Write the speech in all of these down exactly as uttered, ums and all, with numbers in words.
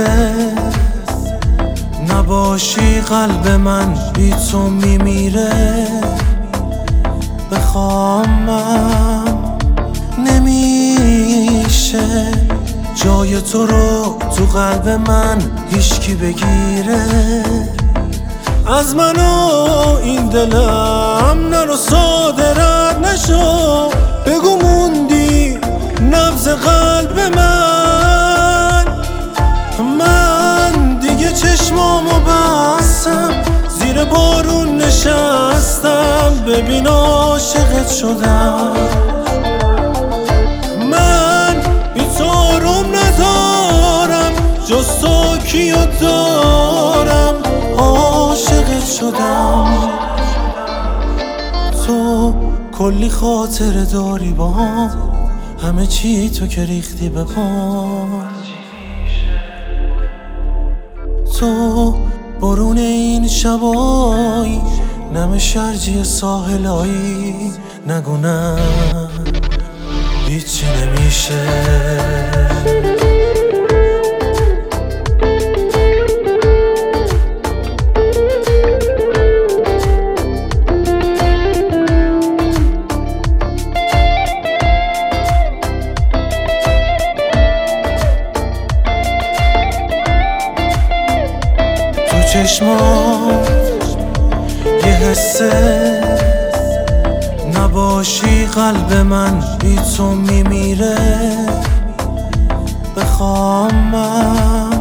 نباشی قلب من بی تو میمیره. بخوامم نمیشه جای تو رو تو قلب من هیچکی بگیره. از من و این دلم نرو صادرت نشو، بگو موندی نبض قلب من. من دیگه چشمامو بستم، زیر بارون نشستم، ببین عاشقت شدم. من بی تو آروم ندارم، جز تو کیو دارم، عاشقت شدم. تو کلی خاطره داری با هم، همه چی تو که ریختی به پام. تو برون این شبایی، نم شرجی ساحلایی، نگو نه هیچی نمیشه. چشمات یه حسه، نباشی قلب من بی تو میمیره. بخوامم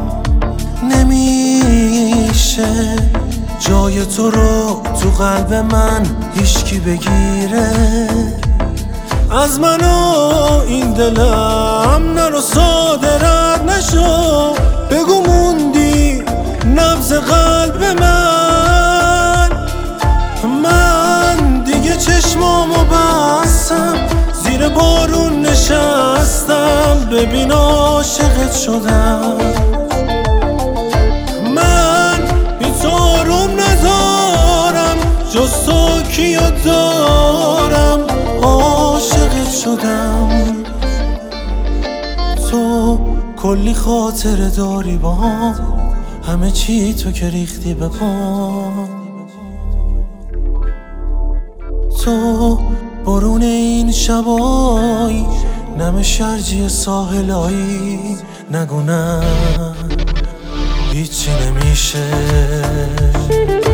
نمیشه جای تو رو تو قلب من هیچکی بگیره. از من و این دلم نرو صادرت نشو، بگو موندی نبض قلب من. من دیگه چشمامو بستم، زیر بارون نشستم، ببین عاشقت شدم. من بی تو آروم ندارم، جز تو کیو دارم، عاشقت شدم. تو کلی خاطره داری با هم، همه چی تو که ریختی به پام. تو برون این شبایی، نم شرجی ساحلایی، نگو نه هیچی نمیشه.